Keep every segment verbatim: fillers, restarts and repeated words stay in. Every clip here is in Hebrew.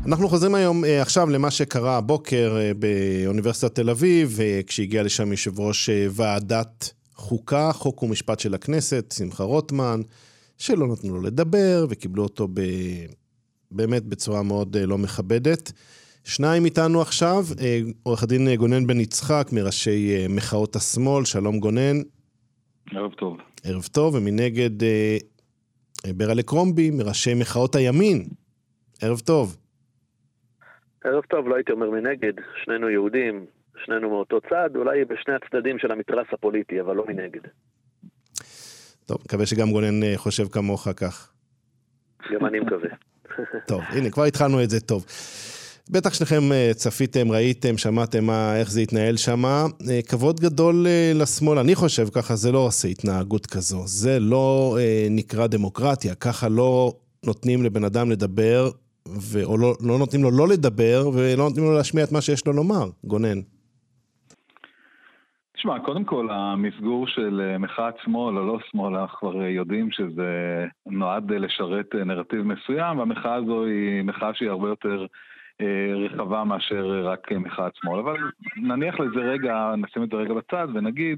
אנחנו חוזרים היום עכשיו למה שקרה הבוקר באוניברסיטת תל אביב, כשהגיע לשם יושב ראש ועדת חוקה, חוק ומשפט של הכנסת, שמחה רוטמן, שלא נתנו לו לדבר וקיבלו אותו ב... באמת בצורה מאוד לא מכבדת. שניים איתנו עכשיו, עורך הדין גונן בן יצחק מראשי מחאות השמאל, שלום גונן. ערב טוב. ערב טוב, ומנגד ברלה קרומבי מראשי מחאות הימין. ערב טוב. ערב טוב, לא הייתי אומר מנגד, שנינו יהודים, שנינו מאותו צד, אולי בשני הצדדים של המתרס הפוליטי, אבל לא מנגד. טוב, מקווה שגם גונן חושב כמוך כך. גם אני מקווה. טוב, הנה, כבר התחלנו את זה טוב. בטח שניכם צפיתם, ראיתם, שמעתם מה, איך זה התנהל שם. כבוד גדול לשמאל, אני חושב ככה, זה לא עושה התנהגות כזו. זה לא נקרא דמוקרטיה, ככה לא נותנים לבן אדם לדבר, או לא, לא נותנים לו לא לדבר, ולא נותנים לו להשמיע את מה שיש לו לומר. גונן. תשמע, קודם כל, המסגור של מחאת שמאל או לא שמאל, אנחנו כבר יודעים שזה נועד לשרת נרטיב מסוים, והמחאה הזו היא מחאה שהיא הרבה יותר רחבה מאשר רק מחאת שמאל. אבל נניח לזה רגע, נשים את זה רגע בצד ונגיד,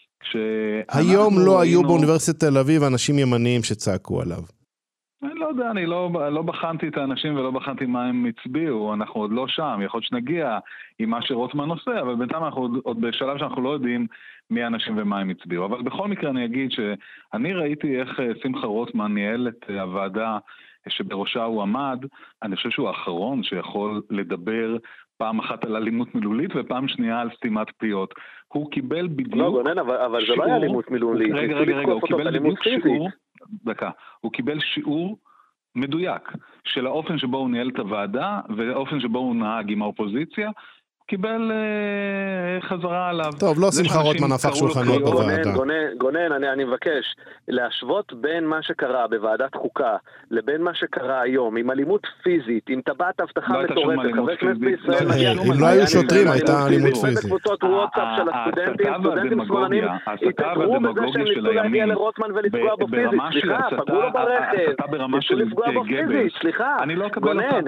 היום לא היו באוניברסיטת תל אביב אנשים ימניים שצעקו עליו. אני לא יודע, אני לא, לא בחנתי את האנשים ולא בחנתי מה הם הצביעו, אנחנו עוד לא שם, יכול להיות שנגיע עם מה שרוטמן עושה, אבל בינתיים אנחנו עוד, עוד בשלב שאנחנו לא יודעים מי האנשים ומה הם הצביעו. אבל בכל מקרה אני אגיד שאני ראיתי איך שמחה רוטמן ניהל את הוועדה שבראשה הוא עמד, אני חושב שהוא האחרון שיכול לדבר פעם אחת על אלימות מילולית ופעם שנייה על סתימת פיות. הוא קיבל בדיוק... לא, גונן, אבל, אבל שיעור... זה לא היה אלימות מילולית. רגע, רגע, רגע, הוא קיבל בדיוק שיעור... דקה, הוא קיבל שיעור מדויק של האופן שבו הוא ניהל את הוועדה והאופן שבו הוא נהג עם האופוזיציה, קיבל uh, חזרה עליו. טוב, לא שמחה רוטמן הפך שולחנות בוועדה. גונן, גונן, אני, אני מבקש להשוות בין מה שקרה בוועדת חוקה לבין מה שקרה היום, עם אלימות פיזית, עם טבעת הבטחה מטורפת, חבר כנסת בישראל מגיע... אם לא היו שוטרים, הייתה אלימות פיזית. בקבוצות וואטסאפ של הסטודנטים, סטודנטים שמאלנים, התעקרו בזה שהם ניסו להגיע לרוטמן ולפגוע בו פיזית. סליחה, פגעו לו ברכב, ניסו לפגוע בו פיזית, סליחה. גונן,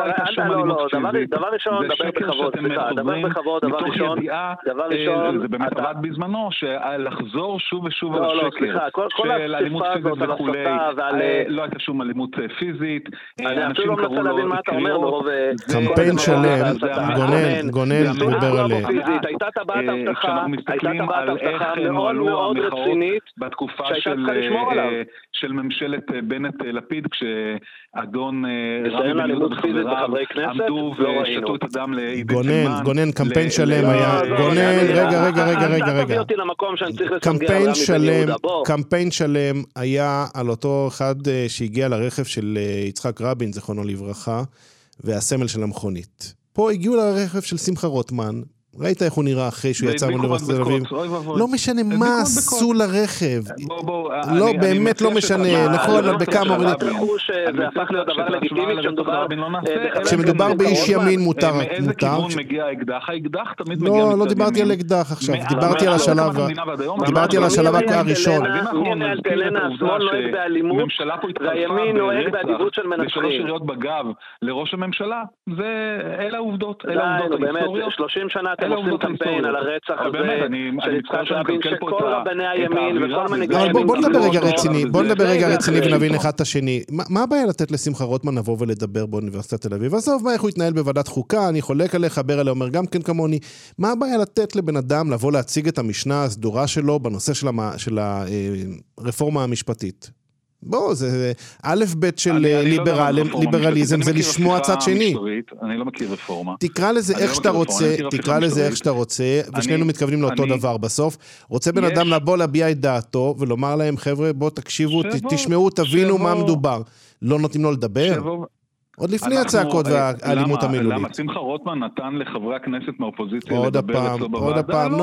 דבר ראשון, דבר בכבוד, סליחה. דבר בכבוד, דבר ראשון, דבר ראשון, זה באמת עבד בזמנו, שלחזור שוב ושוב על השקר, של אלימות פיזית וכולי, לא הייתה שום אלימות פיזית, אנשים קראו לו קריאות, קמפיין שלם, גונן, גונן מדבר עליהם. הייתה טבעת הבטחה, כשאנחנו מסתכלים על איך נועלו המחאות בתקופה של ממשלת בנט לפיד, כשאדון רמי בן יהודה וחבריו עמדו ושתו את הדם לעידית סילמן, גונן, קמפיין שלם היה, גונן, רגע, רגע, רגע, רגע, רגע. קמפיין שלם, קמפיין שלם היה על אותו אחד שהגיע לרכב של יצחק רבין, זכרונו לברכה, והסמל של המכונית. פה הגיעו לרכב של שמחה רוטמן, ראית איך הוא נראה אחרי שהוא יצא מאוניברסיטת תל אביב? לא משנה מה עשו לרכב. לא, באמת לא משנה. נכון, בכמה... זה הפך להיות דבר לגיטימי כשמדובר... כשמדובר באיש ימין מותר. מאיזה כיוון מגיע האקדח? האקדח תמיד מגיע... לא, לא דיברתי על אקדח עכשיו. דיברתי על השלב... דיברתי על השלב הראשון. נראה אלטלנה, השמאל נוהג באלימות, והימין נוהג באדיבות של מנצחים. ושלוש יריות בגב לראש הממשלה. זה... אלה העובדות. שלושים שנה אתם עושים קמפיין על הרצח הזה של יצחק רבין, שכל רבני הימין וכל מנהיגי הימין... בוא נדבר רגע רציני, בוא נדבר רגע רציני ונבין אחד את השני. מה הבעיה לתת לשמחה רוטמן לבוא ולדבר באוניברסיטת תל אביב? עזוב מה איך הוא יתנהל בוועדת חוקה, אני חולק עליך, ברלה אומר גם כן כמוני. מה הבעיה לתת לבן אדם לבוא להציג את המשנה הסדורה שלו בנושא של הרפורמה המשפטית? בוא, זה א' ב' של ליברליזם, זה לשמוע צד שני. אני לא מכיר רפורמה. תקרא לזה איך שאתה רוצה, תקרא לזה איך שאתה רוצה, ושנינו מתכוונים לאותו דבר בסוף. רוצה בן אדם לבוא להביע את דעתו, ולומר להם, חבר'ה, בוא תקשיבו, תשמעו, תבינו מה מדובר. לא נותנים לו לדבר? עוד לפני הצעקות והאלימות המילולית. למה שמחה רוטמן נתן לחברי הכנסת מהאופוזיציה לדבר אצלו בוועדה? עוד הפעם,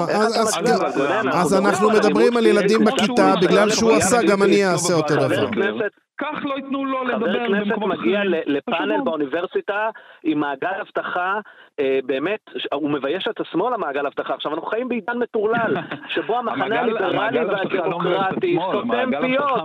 אז אנחנו מדברים על ילדים בכיתה, בגלל שהוא עשה, גם אני אעשה אותו דבר. כך לא ייתנו לו לדבר. חבר כנסת מגיע לפאנל באוניברסיטה עם מעגל הבטחה, באמת, הוא מבייש את השמאל המעגל הבטחה. עכשיו אנחנו חיים בעידן מטורלל, שבו המחנה הליברלי והדמוקרטי סותם פיות.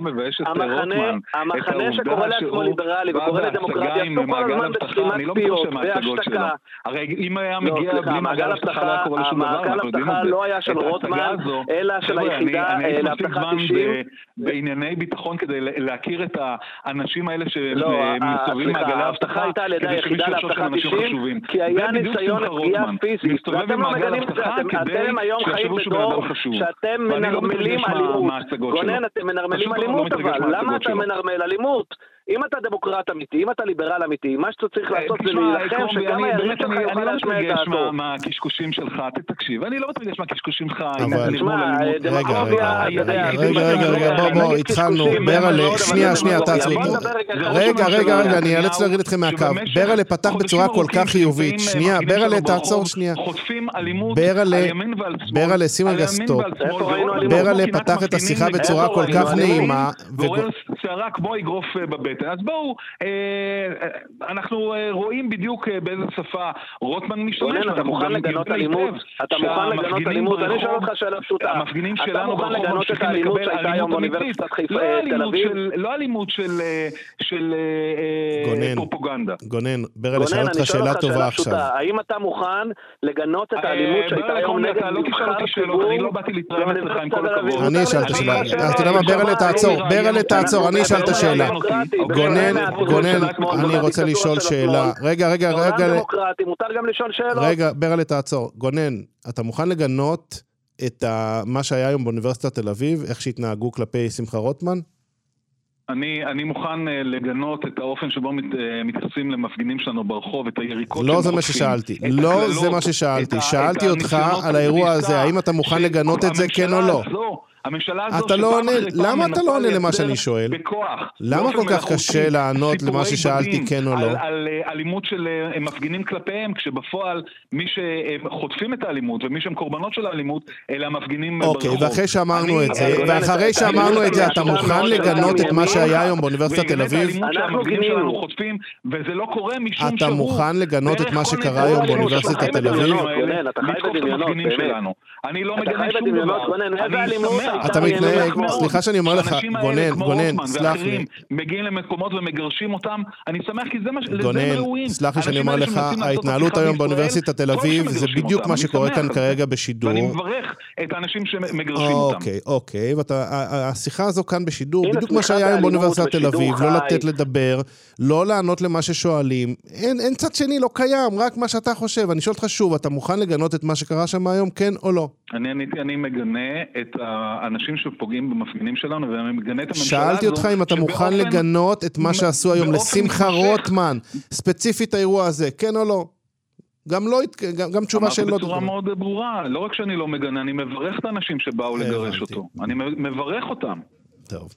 המחנה שקורא לעצמו ליברלי וקורא לדמוקרטיה, עשו כל הזמן בסתימת פיות והשתקה. הרי אם היה מגיע בלי מעגל הבטחה, המעגל הבטחה לא היה של רוטמן, אלא של היחידה להבטחת אישים. בענייני ביטחון כדי להכיר את האנשים האלה שמסתובבים מעגלי הבטחה, כדי שמישהו יחשוב שהם אנשים חשובים. כי היה ניסיון לפגיעה פיזית, ואתם לא מגנים את זה, אתם היום חיים בדור שאתם מנרמלים אלימות. גונן, אתם מנרמלים אלימות, אבל למה אתה מנרמל אלימות? אם אתה דמוקרט אמיתי, אם אתה ליברל אמיתי, מה שאתה צריך לעשות זה להילחם שגם היריב שלך יוכל להשמיע את דעתו. אני לא מתרגש מהקשקושים שלך, תקשיב, אני לא מתרגש מהקשקושים שלך. רגע, רגע, רגע, בוא, בוא, התחלנו, ברלה, שנייה, שנייה, תעצרי. רגע, רגע, רגע, אני אאלץ להוריד אתכם מהקו. ברלה פתח בצורה כל כך חיובית. שנייה, ברלה, תעצור שנייה. חוטפים אלימות על ימין ועל שמאל. ברלה, שים רגע סטופ. ברלה פתח את השיחה בצורה כל כך נעימה. ועורר שערה כמו אגרוף בבטן. אז בואו, אנחנו רואים בדיוק באיזה שפה רוטמן משתמש. אתה מוכן לגנות אלימות? אתה מוכן לגנות אלימות? אני שואל אותך שאלה פשוטה. המפגינים שלנו אתה מוכן לגנות את האלימות שהייתה היום באוניברסיטת תל אביב? לא אלימות של פרופוגנדה. גונן, ברלה שאל אותך שאלה טובה עכשיו. האם אתה מוכן לגנות את האלימות שהייתה היום נגד נבחר ציבור? אני לא באתי להתראיין אצלך עם כל הכבוד. אני אשאל את השאלה. אתה יודע מה, ברלה תעצור, ברלה תעצור, אני אשאל את השאלה. גונן, גונן, אני רוצה לשאול שאלה. רגע, רגע, רגע. מותר גם לשאול שאלות. רגע, ברלה תעצור. גונן, אתה מוכן לגנות את מה שהיה היום באוניברסיטת תל אביב, איך שהתנהגו כלפי שמחה רוטמן? אני, אני מוכן לגנות את האופן שבו מת, מתייחסים למפגינים שלנו ברחוב, את היריקות. לא זה מה ששאלתי, לא זה מה ששאלתי. שאלתי אותך על האירוע הזה, האם אתה מוכן לגנות את זה, כן או לא? הממשלה הזו אתה לא עונה, למה אתה לא עונה למה שאני שואל? בכוח. למה כל כך קשה לענות למה ששאלתי כן או לא? על אלימות של מפגינים כלפיהם, כשבפועל מי שחוטפים את האלימות ומי שהם קורבנות של האלימות, אלה המפגינים ברחוב. אוקיי, ואחרי שאמרנו את זה, ואחרי שאמרנו את זה, אתה מוכן לגנות את מה שהיה היום באוניברסיטת תל אביב? אנחנו גינינו חוטפים, וזה לא קורה משום שהוא... אתה מוכן לגנות את מה שקרה היום באוניברסיטת תל אביב? אני לא מגנה שום דבר. אני שמח. אתה מתנהג, סליחה שאני אומר לך, גונן, גונן, סלח לי. מגיעים למקומות ומגרשים אותם, אני שמח כי זה מה, לזה הם ראויים. גונן, סלח לי שאני אומר לך, ההתנהלות היום באוניברסיטת תל אביב, זה בדיוק מה שקורה כאן כרגע בשידור. ואני מברך את האנשים שמגרשים אותם. אוקיי, אוקיי, והשיחה הזו כאן בשידור, בדיוק מה שהיה היום באוניברסיטת תל אביב, לא לתת לדבר, לא לענות למה ששואלים, אין צד שני, לא קיים, רק מה שאתה חושב. אני שואל אותך שוב, אתה מוכן לגנות את מה שקרה שם היום, כן או לא? אני עניתי, אני מגנה את האנשים שפוגעים במפגינים שלנו, ואני מגנה את הממשלה הזו. שאלתי אותך אם אתה מוכן לגנות את מה שעשו היום לשמחה רוטמן, ספציפית האירוע הזה, כן או לא? גם לא, גם תשובה של לא... אמרתי בצורה מאוד ברורה, לא רק שאני לא מגנה, אני מברך את האנשים שבאו לגרש אותו. אני מברך אותם. טוב.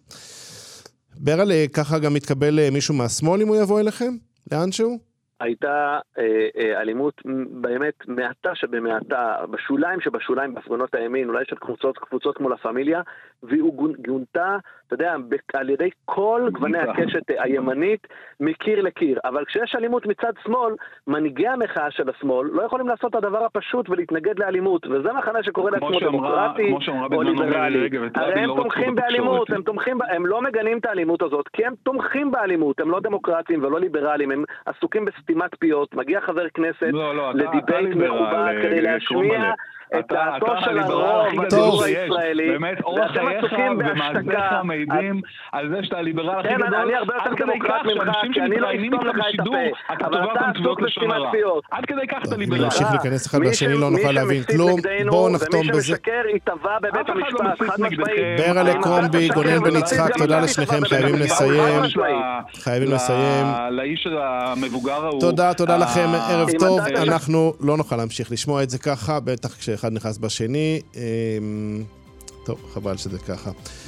ברלה, ככה גם מתקבל מישהו מהשמאל אם הוא יבוא אליכם? לאנשהו? הייתה אה, אלימות באמת מעטה שבמעטה, בשוליים שבשוליים, בהפגנות הימין, אולי של קבוצות, קבוצות כמו לפמיליה, והיא גונתה, אתה יודע, על ידי כל גווני הקשת הימנית, מקיר לקיר. אבל כשיש אלימות מצד שמאל, מנהיגי המחאה של השמאל לא יכולים לעשות את הדבר הפשוט ולהתנגד לאלימות, וזה מחנה שקורא לעצמו דמוקרטי או ליברלי. הרי הם תומכים באלימות, הם תומכים, הם לא מגנים את האלימות הזאת, כי הם תומכים באלימות, הם לא דמוקרטים ולא ליברלים, הם עסוקים בסתימת פיות. מגיע חבר כנסת לדיבייט מכובד כדי להשמיע את דעתו של הרוב בציבור הישראלי, ואתם עסוקים בהשתקה. מעידים על זה שאתה ליברל הכי גדול. אני הרבה יותר דמוקרט ממך, כי אני לא אסתום לך את הפה, אבל אתה עסוק בסתימת פיות. עד כדי כך אתה ליברל. נמשיך להיכנס אחד והשני, לא נוכל להבין כלום. בואו נחתום בזה. ומי שמשקר יתבע בבית המשפט, חד משמעית. ברלה קרומבי, גונן בן יצחק, תודה לשניכם, חייבים לסיים. חייבים לסיים. לאיש המבוגר ההוא. תודה, תודה לכם, ערב טוב. אנחנו לא נוכל להמשיך לשמוע את זה ככה, בטח כשאחד נכנס בשני. טוב, חבל שזה ככה.